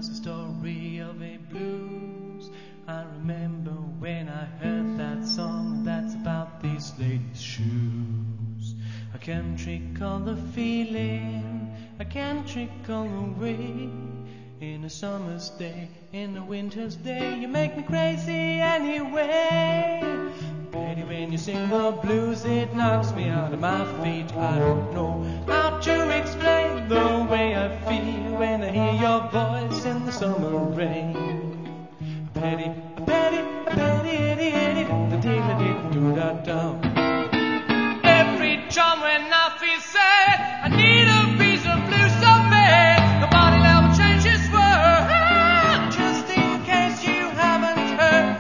tells the story of a blues. I remember when I heard that song, that's about these ladies' shoes. I can't recall the feeling, I can't recall the way. In a summer's day, in a winter's day, you make me crazy anyway. Baby, when you sing the blues, it knocks me out of my feet. I don't know how to explain the way I feel when I hear your voice in the summer rain. Petty, petty, petty, itty, itty, the dealer do that down. Every time when I feel sad, I need a piece of blue so bad. The body level changes word, just in case you haven't heard.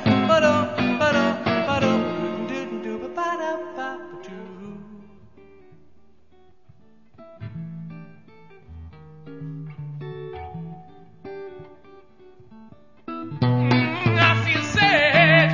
I feel sad.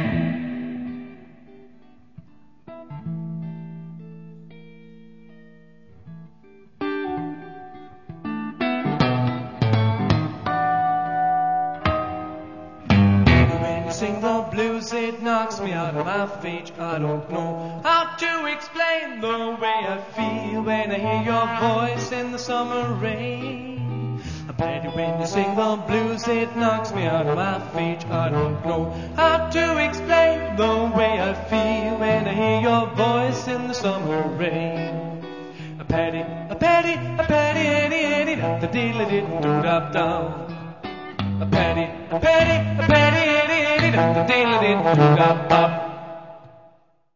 When you sing the blues, it knocks me out of my feet. I don't know how to explain the way I feel when I hear your voice in the summer rain. Betty, when you sing the blues, it knocks me out of my feet. I don't know how to explain the way I feel when I hear your voice in the summer rain. A petty, a petty, a petty, itty, itty, the dealer didn't do that down. A petty, a petty, a petty, itty, itty, the dealer didn't do that down.